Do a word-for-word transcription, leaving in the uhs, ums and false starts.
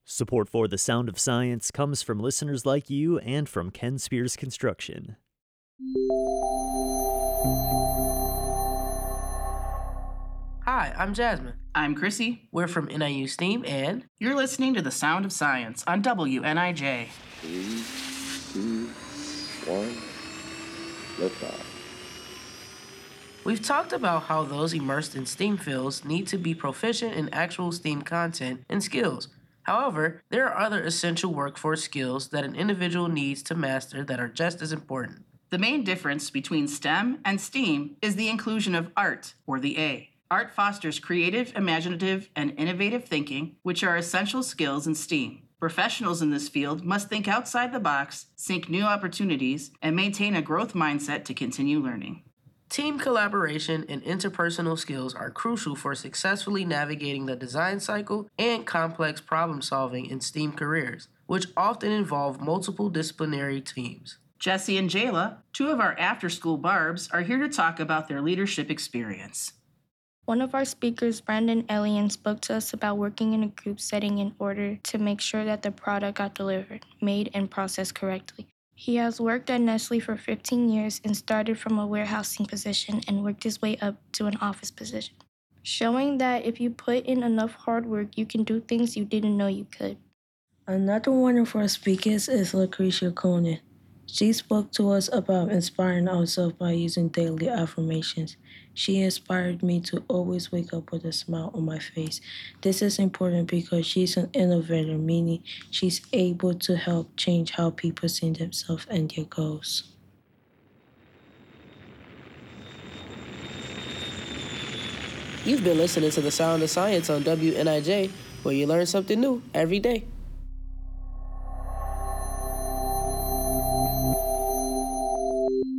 Support for The Sound of Science comes from listeners like you and from Ken Spears Construction. Hi, I'm Jasmine. I'm Chrissy. We're from N I U STEAM, and you're listening to The Sound of Science on W N I J. Three, two, one, lift off. We've talked about how those immersed in STEAM fields need to be proficient in actual STEAM content and skills. However, there are other essential workforce skills that an individual needs to master that are just as important. The main difference between STEM and STEAM is the inclusion of art, or the A. Art fosters creative, imaginative, and innovative thinking, which are essential skills in STEAM. Professionals in this field must think outside the box, seek new opportunities, and maintain a growth mindset to continue learning. Team collaboration and interpersonal skills are crucial for successfully navigating the design cycle and complex problem solving in STEAM careers, which often involve multiple disciplinary teams. Jesse and Jayla, two of our after-school barbs, are here to talk about their leadership experience. One of our speakers, Brandon Elian, spoke to us about working in a group setting in order to make sure that the product got delivered, made, and processed correctly. He has worked at Nestle for fifteen years and started from a warehousing position and worked his way up to an office position, showing that if you put in enough hard work, you can do things you didn't know you could. Another one of our speakers is Lucretia Conan. She spoke to us about inspiring ourselves by using daily affirmations. She inspired me to always wake up with a smile on my face. This is important because she's an innovator, meaning she's able to help change how people see themselves and their goals. You've been listening to The Sound of Science on W N I J, where you learn something new every day.